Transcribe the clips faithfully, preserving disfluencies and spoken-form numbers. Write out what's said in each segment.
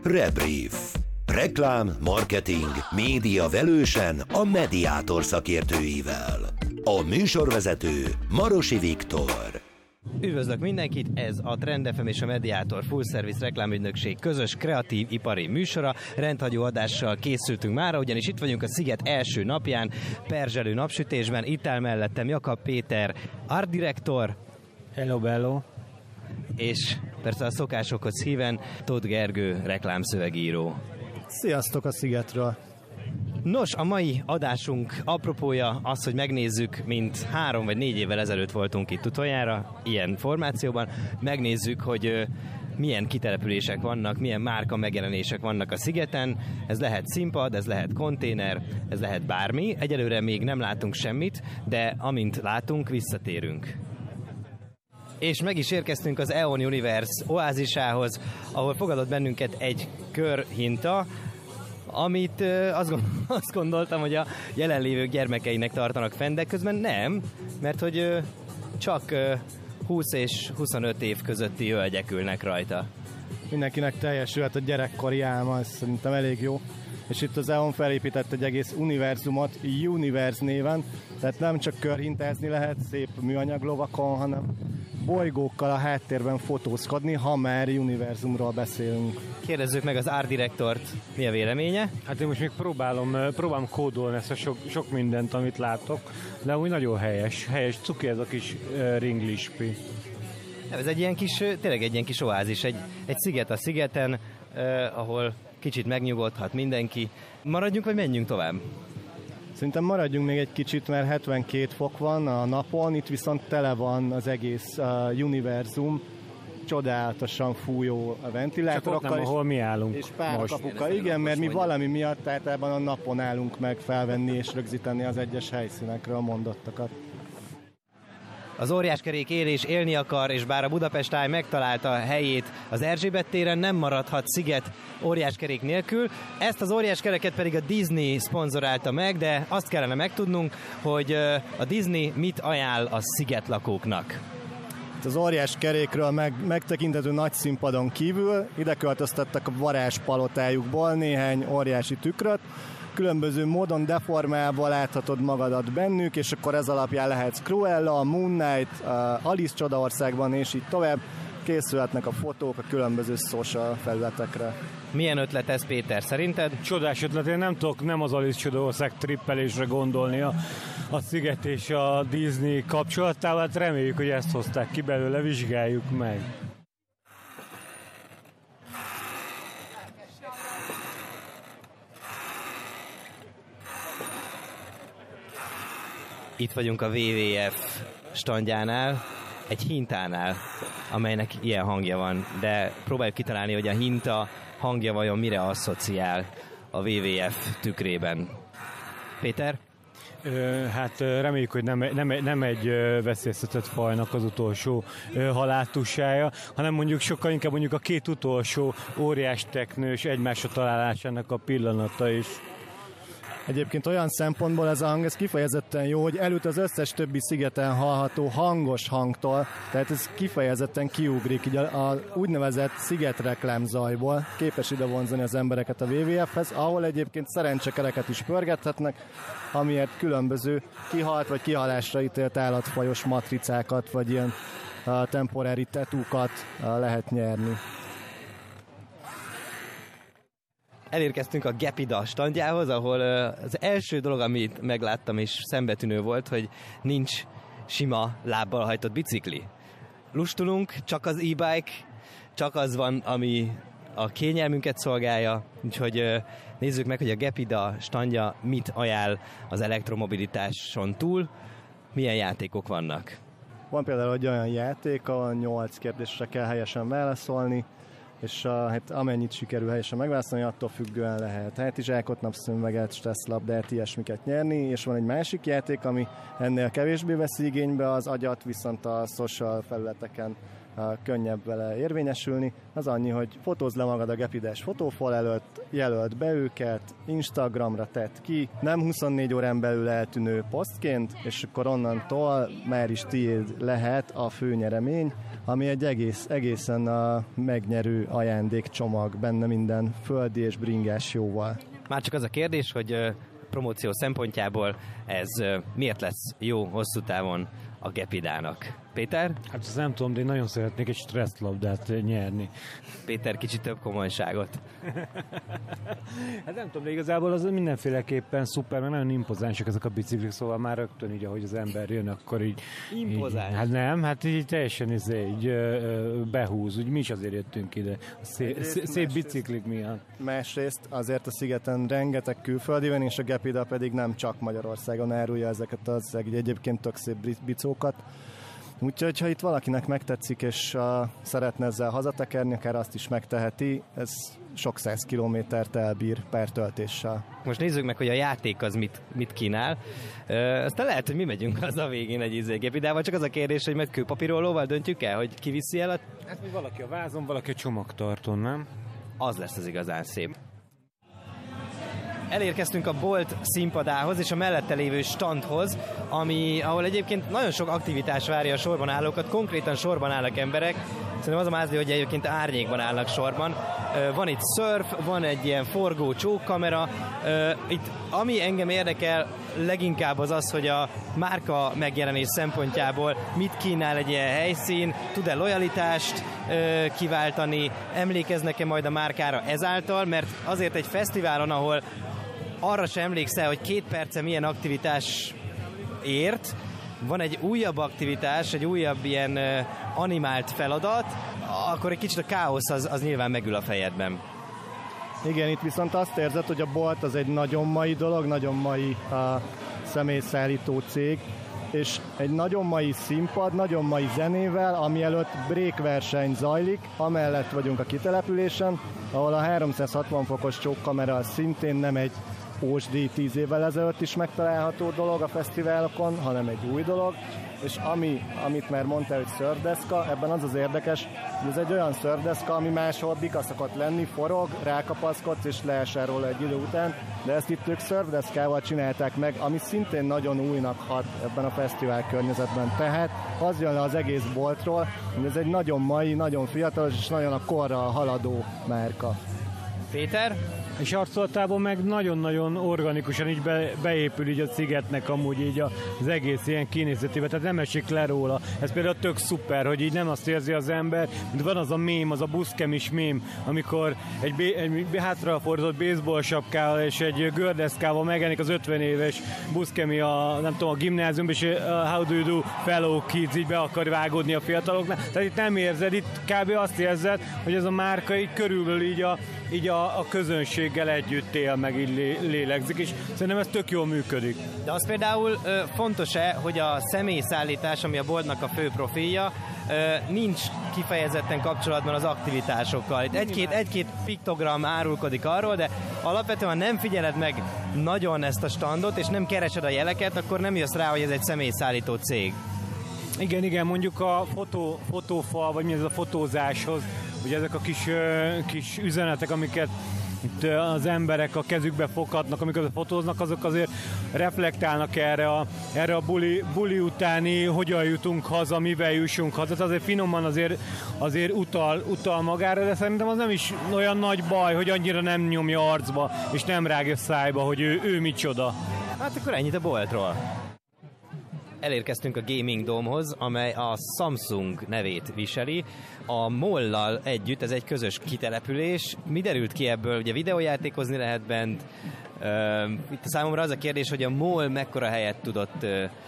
Rebrief. Reklám, marketing, média velősen a Mediátor szakértőivel. A műsorvezető Marosi Viktor. Üdvözlök mindenkit, ez a Trend ef em és a Mediátor Full Service reklámügynökség közös kreatív ipari műsora. Rendhagyó adással készültünk mára, ugyanis itt vagyunk a Sziget első napján, perzselő napsütésben. Itt áll mellettem Jakab Péter, art director. Hello, bello. És persze a szokásokhoz híven Tóth Gergő, reklámszövegíró. Sziasztok a Szigetről! Nos, a mai adásunk apropója az, hogy megnézzük, mint három vagy négy évvel ezelőtt voltunk itt utoljára, ilyen formációban, megnézzük, hogy milyen kitelepülések vannak, milyen márka megjelenések vannak a szigeten. Ez lehet színpad, ez lehet konténer, ez lehet bármi. Egyelőre még nem látunk semmit, de amint látunk, visszatérünk. És meg is érkeztünk az e on Universe oázisához, ahol fogadott bennünket egy körhinta, amit uh, azt, gond- azt gondoltam, hogy a jelenlévők gyermekeinek tartanak fenn, de közben nem, mert hogy uh, csak uh, húsz és huszonöt év közötti hölgyek ülnek rajta. Mindenkinek teljesülhet a gyerekkori álma, ez szerintem elég jó. És itt az e on felépített egy egész univerzumot, Universe néven, tehát nem csak körhintázni lehet szép műanyag lovakon, hanem bolygókkal a háttérben fotózkodni, ha már univerzumról beszélünk. Kérdezzük meg az art directort, mi a véleménye? Hát én most még próbálom, próbálom kódolni ezt a sok, sok mindent, amit látok, de úgy nagyon helyes, helyes, cuki ez a kis uh, ringlispi. Ez egy ilyen kis, tényleg egy ilyen kis oázis, egy, egy sziget a szigeten, eh, ahol kicsit megnyugodhat mindenki. Maradjunk, vagy menjünk tovább? Szerintem maradjunk még egy kicsit, mert hetvenkét fok van a napon, itt viszont tele van az egész uh, univerzum, csodálatosan fújó a ventilátorokkal. Csak ott nem, ahol mi állunk és párkapukkal. Igen, mert mi valami miatt általában a napon állunk meg felvenni és rögzíteni az egyes helyszínekről mondottakat. Az óriáskerék él és élni akar, és bár a Budapest Eye megtalálta a helyét az Erzsébet téren, nem maradhat sziget óriáskerék nélkül. Ezt az óriáskereket pedig a Disney szponzorálta meg, de azt kellene megtudnunk, hogy a Disney mit ajánl a szigetlakóknak. Az óriáskerékről meg, megtekintető nagy színpadon kívül ide költöztettek a varázspalotájukból néhány óriási tükröt, különböző módon deformálva láthatod magadat bennük, és akkor ez alapján lehetsz Cruella, Moon Knight, Alice Csodaországban, és így tovább. Készülhetnek a fotók a különböző social felületekre. Milyen ötlet ez, Péter, szerinted? Csodás ötlet, én nem tudok nem az Alice Csodaország trippelésre gondolni a, a Sziget és a Disney kapcsolatával, hát reméljük, hogy ezt hozták ki belőle, vizsgáljuk meg. Itt vagyunk a dupla vé vé ef standjánál, egy hintánál, amelynek ilyen hangja van, de próbáljuk kitalálni, hogy a hinta hangja vajon mire asszociál a dupla vé ef tükrében. Péter? Hát reméljük, hogy nem, nem, nem egy veszélyeztetett fajnak az utolsó haláltussája, hanem mondjuk sokkal inkább mondjuk a két utolsó óriás teknős egymásra találásának a pillanata is. Egyébként olyan szempontból ez a hang, ez kifejezetten jó, hogy előtt az összes többi szigeten hallható hangos hangtól, tehát ez kifejezetten kiugrik, így a, a úgynevezett szigetreklámzajból képes ide vonzani az embereket a dupla vé vé efhez, ahol egyébként szerencsekereket is pörgethetnek, amiért különböző kihalt vagy kihalásra ítélt állatfajos matricákat, vagy ilyen uh, temporári tetúkat uh, lehet nyerni. Elérkeztünk a Gepida standjához, ahol az első dolog, amit megláttam és szembetűnő volt, hogy nincs sima lábbal hajtott bicikli. Lustulunk, csak az e-bike, csak az van, ami a kényelmünket szolgálja, úgyhogy nézzük meg, hogy a Gepida standja mit ajánl az elektromobilitáson túl, milyen játékok vannak. Van például egy olyan játék, ahol nyolc kérdésre kell helyesen válaszolni, és uh, hát amennyit sikerül helyesen megválaszolni, attól függően lehet hátizsákot, napszemüveget, stresszlabdát, ilyesmiket nyerni, és van egy másik játék, ami ennél kevésbé veszi igénybe az agyat, viszont a social felületeken könnyebb vele érvényesülni. Az annyi, hogy fotózd le magad a Gepides fotófal előtt, jelölt be őket, Instagramra tedd ki, nem huszonnégy órán belül eltűnő posztként, és akkor onnantól már is tiéd lehet a főnyeremény, ami egy egész, egészen a megnyerő ajándékcsomag, benne minden földi és bringás jóval. Már csak az a kérdés, hogy promóció szempontjából ez miért lesz jó hosszú távon a Gepidának? Péter? Hát azt nem tudom, de én nagyon szeretnék egy stresszlabdát nyerni. Péter, kicsit több komolyságot. Hát nem tudom, de igazából az mindenféleképpen szuper, mert nagyon impozánsak ezek a biciklik, szóval már rögtön így, ahogy az ember jön, akkor így... Impozáns? Így, hát nem, hát így teljesen így, így behúz, úgy mi is azért jöttünk ide, a szép, szép biciklik miatt. Másrészt azért a szigeten rengeteg külföldi van, és a Gepida pedig nem csak Magyarországon árulja ezeket az egyébként tök szép bicókat. Úgyhogy, ha itt valakinek megtetszik, és uh, szeretne ezzel hazatekerni, akár azt is megteheti, ez sok száz kilométert elbír per töltéssel. Most nézzük meg, hogy a játék az mit, mit kínál. Ö, aztán lehet, hogy mi megyünk az a végén egy izé Gepidával, csak az a kérdés, hogy majd kőpapírólóval döntjük el, hogy ki viszi el a... Hát mi valaki a vázon, valaki a csomagtartón, nem? Az lesz az igazán szép. Elérkeztünk a Bolt színpadához és a mellette lévő standhoz, ami, ahol egyébként nagyon sok aktivitás várja a sorban állókat, konkrétan sorban állnak emberek. Szerintem az a mázli, hogy egyébként árnyékban állnak sorban. Van itt surf, van egy ilyen forgó csókkamera. Itt, ami engem érdekel leginkább az az, hogy a márka megjelenés szempontjából mit kínál egy ilyen helyszín, tud-e lojalitást kiváltani, emlékeznek-e majd a márkára ezáltal, mert azért egy fesztiválon, ahol arra sem emlékszel, hogy két perce milyen aktivitás ért, van egy újabb aktivitás, egy újabb ilyen animált feladat, akkor egy kicsit a káosz az, az nyilván megül a fejedben. Igen, itt viszont azt érzed, hogy a Bolt az egy nagyon mai dolog, nagyon mai a személyszállító cég, és egy nagyon mai színpad, nagyon mai zenével, ami előtt breakverseny zajlik, amellett vagyunk a kitelepülésen, ahol a háromszázhatvan fokos csókkamera szintén nem egy ósdi tíz évvel ezelőtt is megtalálható dolog a fesztiválokon, hanem egy új dolog, és ami, amit már mondtál, hogy szörfdeszka, ebben az az érdekes, hogy ez egy olyan szörfdeszka, ami máshol bika szokott lenni, forog, rákapaszkodsz és leesel róla egy idő után, de ezt itt ők szörfdeszkával csinálták meg, ami szintén nagyon újnak hat ebben a fesztivál környezetben. Tehát az jön le az egész boltról, hogy ez egy nagyon mai, nagyon fiatalos és nagyon a korral haladó márka. Péter? És arcolatában meg nagyon-nagyon organikusan így be, beépül így a szigetnek amúgy így az egész ilyen kinézetébe, tehát nem esik le róla. Ez például tök szuper, hogy így nem azt érzi az ember, mint van az a mém, az a buszkemis mém, amikor egy, bé, egy hátrafordított baseball sapkával és egy gördeszkával megjelenik az ötven éves buszkemi a, nem tudom, a gimnáziumban, és uh, how do you do, fellow kids, így be akar vágódni a fiataloknál. Tehát itt nem érzed, itt kb. Azt érzed, hogy ez a márka így körülbelül így a, így a, a közönséggel együtt él, meg így lé, lélegzik, és szerintem ez tök jól működik. De az például ö, fontos-e, hogy a személyszállítás, ami a boltnak a fő profilja, ö, nincs kifejezetten kapcsolatban az aktivitásokkal. Itt egy-két, egy-két piktogram árulkodik arról, de alapvetően nem figyeled meg nagyon ezt a standot, és nem keresed a jeleket, akkor nem jössz rá, hogy ez egy személyszállító cég. Igen, igen, mondjuk a fotó, fotófal, vagy mi ez a fotózáshoz, ugye ezek a kis, kis üzenetek, amiket itt az emberek a kezükbe foghatnak, amikor fotóznak, azok azért reflektálnak erre a, erre a buli, buli utáni, hogyan jutunk haza, mivel jussunk haza. Tehát azért finoman azért, azért utal, utal magára, de szerintem az nem is olyan nagy baj, hogy annyira nem nyomja arcba, és nem rágja szájba, hogy ő, ő micsoda. Hát akkor ennyit a boltról. Elérkeztünk a Gaming Dome-hoz, amely a Samsung nevét viseli. A mollal együtt, ez egy közös kitelepülés. Mi derült ki ebből? Ugye videójátékozni lehet bent. Itt számomra az a kérdés, hogy a moll mekkora helyet tudott,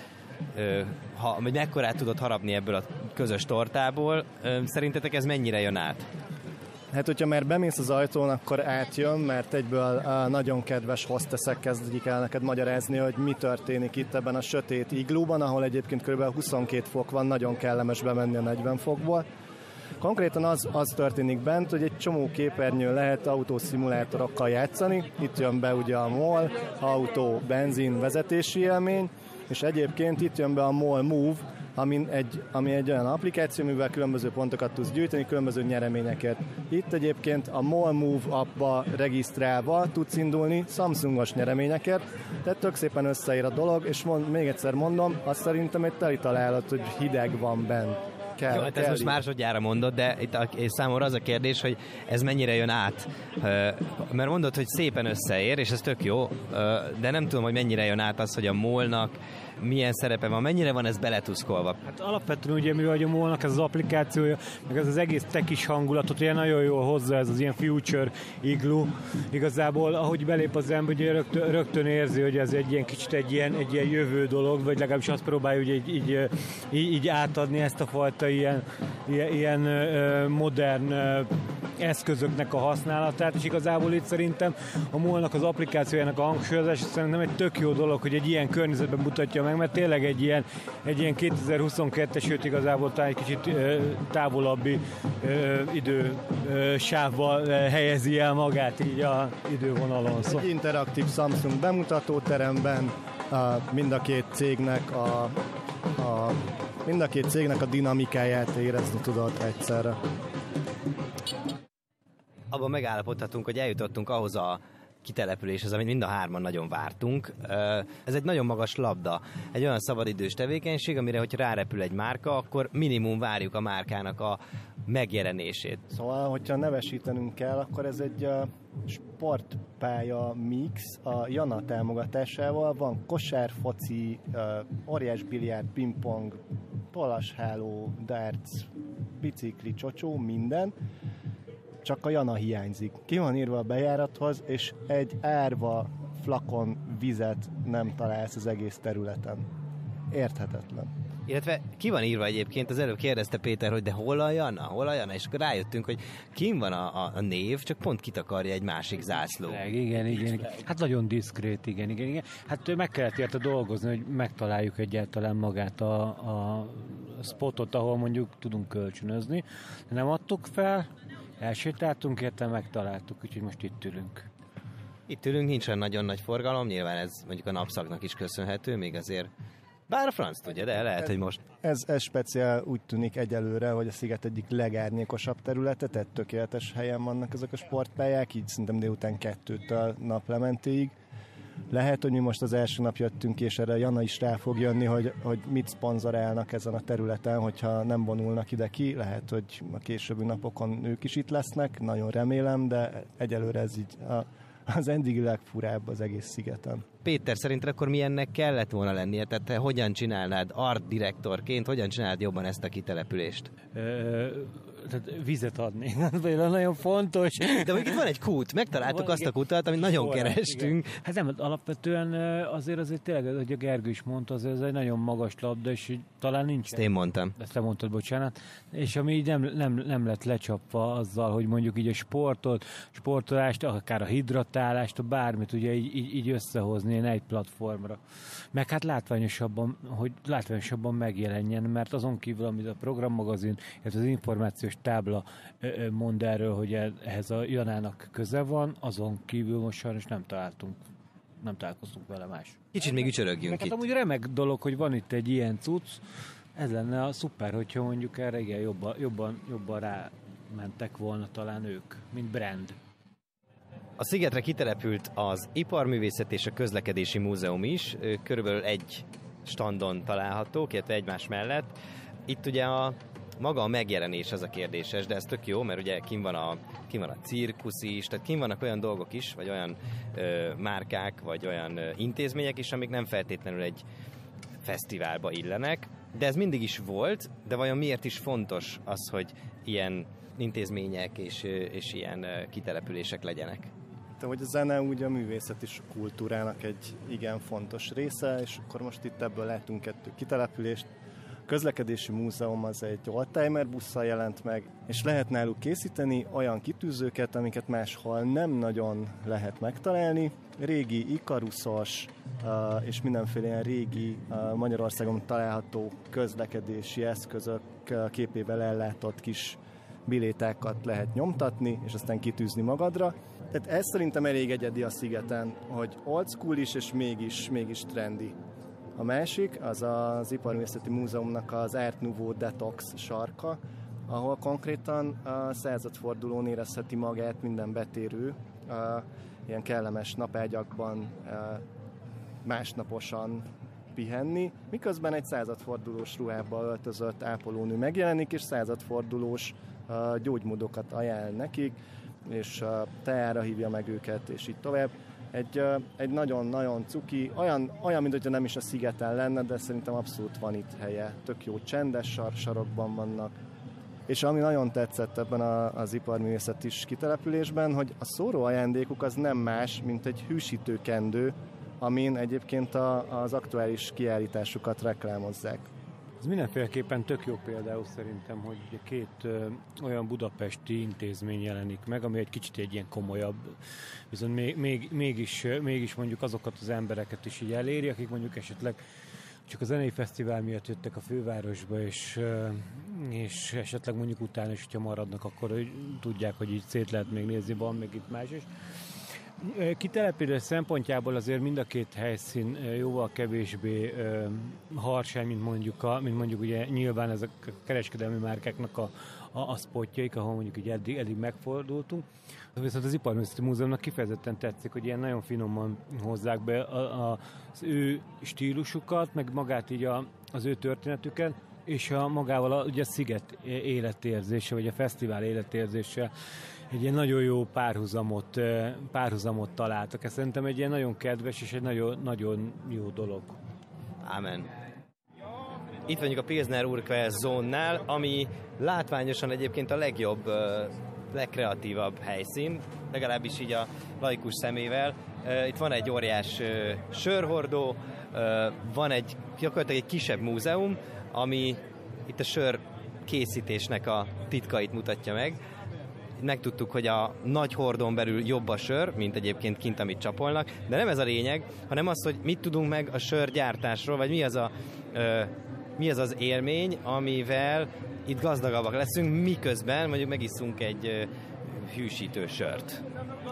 ha, vagy mekkorát tudott harapni ebből a közös tortából. Szerintetek ez mennyire jön át? Hát, hogyha már bemész az ajtón, akkor átjön, mert egyből a nagyon kedves hostessek kezdik el neked magyarázni, hogy mi történik itt ebben a sötét iglúban, ahol egyébként kb. huszonkét fok van, nagyon kellemes bemenni a negyven fokból. Konkrétan az, az történik bent, hogy egy csomó képernyőn lehet autószimulátorokkal játszani. Itt jön be ugye a MOL, autó, benzin, vezetési élmény, és egyébként itt jön be a MOL Move, ami egy, ami egy olyan applikáció, amivel különböző pontokat tudsz gyűjteni, különböző nyereményeket. Itt egyébként a Mall Move appba regisztrálva tudsz indulni Samsungos nyereményeket, tehát tök szépen összeír a dolog, és mond, még egyszer mondom, azt szerintem egy teli találat, hogy hideg van benn. Kell, Jó, hát ez kell most másodjára mondod, de itt a, és számomra az a kérdés, hogy ez mennyire jön át. Mert mondod, hogy szépen összeér, és ez tök jó, de nem tudom, hogy mennyire jön át az, hogy a mólnak milyen szerepe van, mennyire van ez beletuszkolva. Hát alapvetően ugye mi vagy a mólnak ez az applikációja, meg ez az egész tekis hangulatot, ugye nagyon jól hozza ez az ilyen future igloo. Igazából, ahogy belép az ember, ugye rögtön, rögtön érzi, hogy ez egy ilyen kicsit egy ilyen, egy ilyen jövő dolog, vagy legalábbis azt próbálja ugye így, így, így, így átadni ezt a fajta ilyen, ilyen, ilyen modern eszközöknek a használatát, és igazából itt szerintem a mólnak az applikációjának a hangsúlyozása szerintem egy tök jó dolog, hogy egy ilyen környezetben mutatja meg, mert tényleg egy ilyen, egy ilyen kétezer-huszonkettes, sőt igazából talán egy kicsit ö, távolabbi ö, idő ö, sávval ö, helyezi el magát így a idővonalon. Szóval. Egy interaktív Samsung bemutatóteremben a, mind a két cégnek a, a mind a két cégnek a dinamikáját érezni tudod egyszerre. Abban megállapodhatunk, hogy eljutottunk ahhoz a kitelepüléshez, amit mind a hárman nagyon vártunk. Ez egy nagyon magas labda, egy olyan szabadidős tevékenység, amire, hogyha rárepül egy márka, akkor minimum várjuk a márkának a megjelenését. Szóval, hogyha nevesítenünk kell, akkor ez egy uh, sportpálya mix a Jana támogatásával. Van kosár, foci, uh, óriás biliárd, pingpong, tollasháló, darts, bicikli, csocsó, minden. Csak a Jana hiányzik. Ki van írva a bejárathoz, és egy árva flakon vizet nem találsz az egész területen. Érthetetlen. Illetve ki van írva egyébként, az előbb kérdezte Péter, hogy de hol a Jana, hol a Jana, és akkor rájöttünk, hogy kim van a, a, a név, csak pont kitakarja egy másik zászló. Igen, igen, igen. Hát nagyon diszkrét, igen, igen, igen. Hát meg kellett érte dolgozni, hogy megtaláljuk egyáltalán magát a, a spotot, ahol mondjuk tudunk kölcsönözni. Nem adtuk fel, elsétáltunk érte, megtaláltuk, úgyhogy most itt ülünk. Itt ülünk, nincsen nagyon nagy forgalom, nyilván ez mondjuk a napszaknak is köszönhető, még azért bár a franc tudja, de lehet, ez, hogy most... Ez, ez speciál úgy tűnik egyelőre, hogy a sziget egyik legárnyékosabb területe, tehát tökéletes helyen vannak ezek a sportpályák, így szerintem délután kettőtől naplementéig. Lehet, hogy mi most az első nap jöttünk, és erre Jana is rá fog jönni, hogy, hogy mit szponzorálnak ezen a területen, hogyha nem vonulnak ide ki. Lehet, hogy a későbbi napokon ők is itt lesznek, nagyon remélem, de egyelőre ez így a, az eddigi legfurább az egész szigeten. Péter, szerinted akkor milyennek kellett volna lennie? Tehát te hogyan csinálnád art direktorként, hogyan csinálnád jobban ezt a kitelepülést? Ö, tehát vizet adni. Ez nagyon fontos. De mondjuk itt van egy kút, megtaláltuk van, azt a kutat, amit nagyon forrás, kerestünk. Igen. Hát nem, alapvetően azért azért tényleg, hogy a Gergő is mondta, azért ez egy nagyon magas labda, és talán nincs. Ezt én mondtam. Ezt te mondtad, bocsánat. És ami így nem, nem, nem lett lecsapva azzal, hogy mondjuk így a sportot, sportolást, akár a hidratálást, a bármit ugye így, így, így összehozni egy platformra. Meg hát látványosabban, hogy látványosabban megjelenjen, mert azon kívül, amit a programmagazin, illetve az információs tábla mond erről, hogy ehhez a Janának köze van, azon kívül most sajnos nem találtunk, nem találkoztunk vele más. Kicsit még ücsörögjünk itt. Hát amúgy remek dolog, hogy van itt egy ilyen cucc, ez lenne a szuper, hogyha mondjuk erre igen, jobban, jobban, jobban rámentek volna talán ők, mint brand. A szigetre kitelepült az Iparművészet és a Közlekedési Múzeum is, körülbelül egy standon találhatók, illetve egymás mellett. Itt ugye a maga a megjelenés az a kérdéses, de ez tök jó, mert ugye kim van a, kim van a cirkusz is, tehát kim vannak olyan dolgok is, vagy olyan ö, márkák, vagy olyan ö, intézmények is, amik nem feltétlenül egy fesztiválba illenek, de ez mindig is volt, de vajon miért is fontos az, hogy ilyen intézmények és, és ilyen kitelepülések legyenek? De hogy a zene úgy a művészet is a kultúrának egy igen fontos része, és akkor most itt ebből látunk kettő kitelepülést. A Közlekedési Múzeum az egy oldtimer busszal jelent meg, és lehet náluk készíteni olyan kitűzőket, amiket máshol nem nagyon lehet megtalálni. Régi ikaruszos és mindenféle ilyen régi Magyarországon található közlekedési eszközök képével ellátott kis bilétákat lehet nyomtatni, és aztán kitűzni magadra. Tehát ez szerintem elég egyedi a szigeten, hogy old school is, és mégis, mégis trendy. A másik az az Iparművészeti Múzeumnak az Art Nouveau Detox sarka, ahol konkrétan a századfordulón érezheti magát minden betérő, ilyen kellemes napágyakban másnaposan pihenni, miközben egy századfordulós ruhába öltözött ápolónő megjelenik, és századfordulós gyógymódokat ajánl nekik, és teára hívja meg őket, és így tovább. Egy, egy nagyon-nagyon cuki, olyan, olyan, mint hogyha nem is a szigeten lenne, de szerintem abszolút van itt helye. Tök jó, csendes sar, sarokban vannak. És ami nagyon tetszett ebben a, az iparművészeti kitelepülésben, hogy a szóró ajándékuk az nem más, mint egy hűsítőkendő, amin egyébként a, az aktuális kiállításukat reklámozzák. Ez mindenféleképpen tök jó például szerintem, hogy két ö, olyan budapesti intézmény jelenik meg, ami egy kicsit egy ilyen komolyabb, viszont még, még, mégis, mégis mondjuk azokat az embereket is így eléri, akik mondjuk esetleg csak a zenei fesztivál miatt jöttek a fővárosba, és, és esetleg mondjuk utána is, hogyha maradnak, akkor tudják, hogy így szét lehet még nézni, van még itt más is. Kitelepülés szempontjából azért mind a két helyszín jóval kevésbé harsány, mint mondjuk, a, mint mondjuk ugye nyilván ezek a kereskedelmi márkáknak a, a, a spotjaik, ahol mondjuk így eddig, eddig megfordultunk. Viszont az Iparművészeti Múzeumnak kifejezetten tetszik, hogy ilyen nagyon finoman hozzák be a, a, az ő stílusukat, meg magát így a, az ő történetüket, és a magával a, ugye a sziget életérzése, vagy a fesztivál életérzése egy ilyen nagyon jó párhuzamot, párhuzamot találtak. Ez szerintem egy ilyen nagyon kedves és egy nagyon, nagyon jó dolog. Ámen. Itt vagyunk a Pilsner Urquell zónnál, ami látványosan egyébként a legjobb, legkreatívabb helyszín, legalábbis így a laikus szemével. Itt van egy óriás sörhordó, van egy gyakorlatilag egy kisebb múzeum, ami itt a sör készítésnek a titkait mutatja meg. Megtudtuk, hogy a nagy hordón belül jobb a sör, mint egyébként kint, amit csapolnak, de nem ez a lényeg, hanem az, hogy mit tudunk meg a sörgyártásról, vagy mi az a, ö, mi az, az élmény, amivel itt gazdagabbak leszünk, miközben mondjuk megisszunk egy ö, hűsítő sört.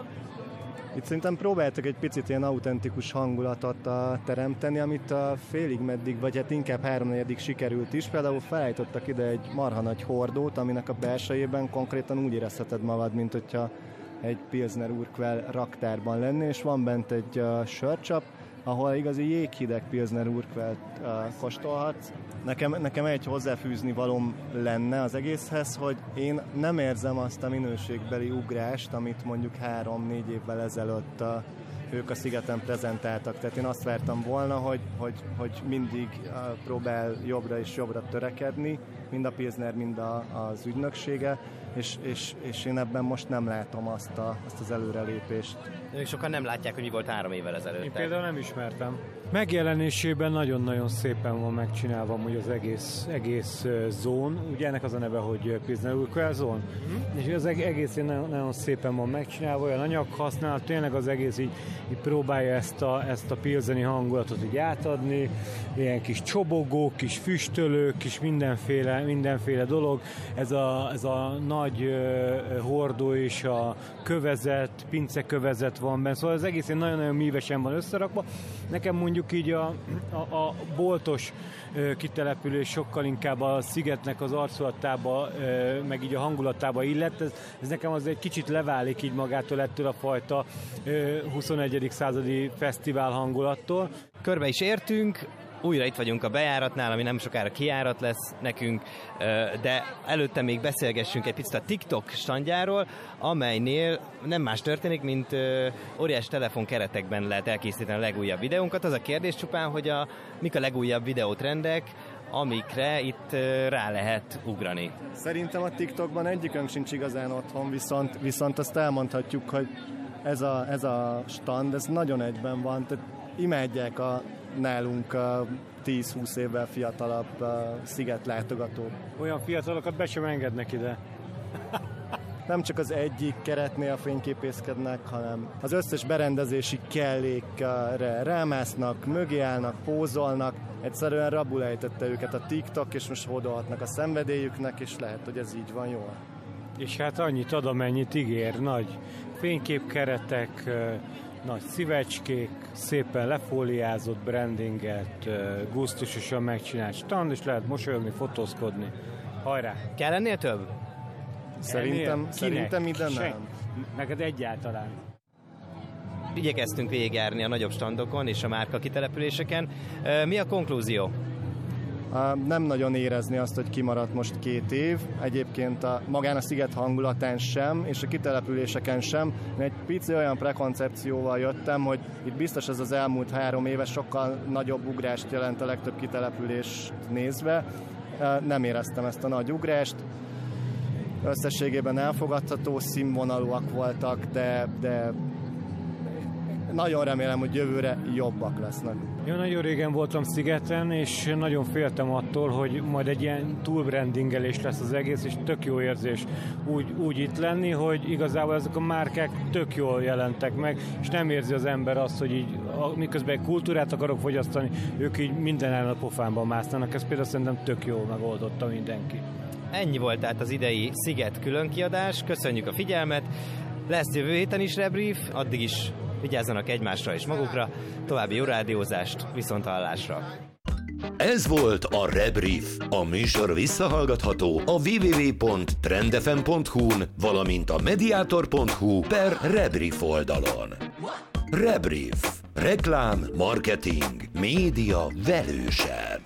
Itt szerintem próbáltak egy picit ilyen autentikus hangulatot a, teremteni, amit a félig meddig, vagy hát inkább háromnegyedig sikerült is. Például felállítottak ide egy marha nagy hordót, aminek a belsejében konkrétan úgy érezheted magad, mint hogyha egy Pilsner Urquell raktárban lenni, és van bent egy uh, sörcsap, ahol igazi jéghideg Pilsner Urquellt uh, kóstolhatsz. Nekem, nekem egy hozzáfűzni valóm lenne az egészhez, hogy én nem érzem azt a minőségbeli ugrást, amit mondjuk három-négy évvel ezelőtt uh, ők a szigeten prezentáltak. Tehát én azt vártam volna, hogy, hogy, hogy mindig uh, próbál jobbra és jobbra törekedni, mind a Pilsner, mind a, az ügynöksége, és, és, és én ebben most nem látom azt, a, azt az előrelépést. Ők sokan nem látják, hogy mi volt három évvel ezelőtt. Én például nem ismertem. Megjelenésében nagyon-nagyon szépen van megcsinálva hogy az egész, egész uh, zón. Ugye ennek az a neve, hogy Pilsner Urquell zón. Mm. És az egész nagyon, nagyon szépen van megcsinálva, olyan anyag használ, tényleg az egész így, így próbálja ezt a, ezt a pilseni hangulatot így átadni. Ilyen kis csobogók, kis füstölők, kis mindenféle, mindenféle dolog. Ez a, ez a nagy uh, hordó és a kövezet, pincekövezet van benne. Szóval az egész nagyon-nagyon mívesen van összerakva. Nekem mondjuk így a, a, a boltos ö, kitelepülés sokkal inkább a szigetnek az arculatába, ö, meg így a hangulatába illet. Ez, ez nekem az egy kicsit leválik így magától ettől a fajta ö, huszonegyedik századi fesztivál hangulattól. Körbe is értünk, újra itt vagyunk a bejáratnál, ami nem sokára kijárat lesz nekünk, de előtte még beszélgessünk egy picit a TikTok standjáról, amelynél nem más történik, mint óriás telefonkeretekben lehet elkészíteni a legújabb videónkat. Az a kérdés csupán, hogy a, mik a legújabb videótrendek, amikre itt rá lehet ugrani. Szerintem a TikTokban egyikünk sincs igazán otthon, viszont, viszont azt elmondhatjuk, hogy ez a, ez a stand, ez nagyon egyben van, tehát imádják a nálunk uh, tíz-húsz évvel fiatalabb uh, szigetlátogatók. Olyan fiatalokat be sem engednek ide. Nem csak az egyik keretnél fényképészkednek, hanem az összes berendezési kellékre rámásznak, mögé állnak, pózolnak. Egyszerűen rabul ejtette őket a TikTok, és most hódolhatnak a szenvedélyüknek, és lehet, hogy ez így van jól. És hát annyit ad, amennyit ígér, nagy fényképkeretek, nagy szívecskék, szépen lefóliázott, brandinget, gusztusosan megcsinált stand, és lehet mosolyogni, fotózkodni. Hajrá! Kell ennél több? Szerintem, szerintem ide Senk. nem. Neked egyáltalán. Igyekeztünk végigjárni a nagyobb standokon és a márka kitelepüléseken. Mi a konklúzió? Nem nagyon érezni azt, hogy kimaradt most két év. Egyébként a, magán a sziget hangulatán sem, és a kitelepüléseken sem. Én egy pici olyan prekoncepcióval jöttem, hogy itt biztos ez az elmúlt három éve sokkal nagyobb ugrást jelent a legtöbb kitelepülést nézve. Nem éreztem ezt a nagy ugrást. Összességében elfogadható színvonalúak voltak, de, de nagyon remélem, hogy jövőre jobbak lesznek. Én nagyon régen voltam szigeten, és nagyon féltem attól, hogy majd egy ilyen túlbrandingelés lesz az egész, és tök jó érzés úgy, úgy itt lenni, hogy igazából ezek a márkák tök jól jelentek meg, és nem érzi az ember azt, hogy így, miközben egy kultúrát akarok fogyasztani, ők így minden ellen a pofánban másznának. Ez például szerintem tök jól megoldotta mindenki. Ennyi volt tehát az idei Sziget különkiadás. Köszönjük a figyelmet. Lesz jövő héten is Rebrief, addig is vigyázzanak egymásra és magukra. További jó rádiózást, viszonthallásra. Ez volt a Rebrief. A műsor visszahallgatható a double-u double-u double-u pont trendfm pont hu-n, valamint a mediator pont hu per Rebrief oldalon. Rebrief. Reklám, marketing, média velősen.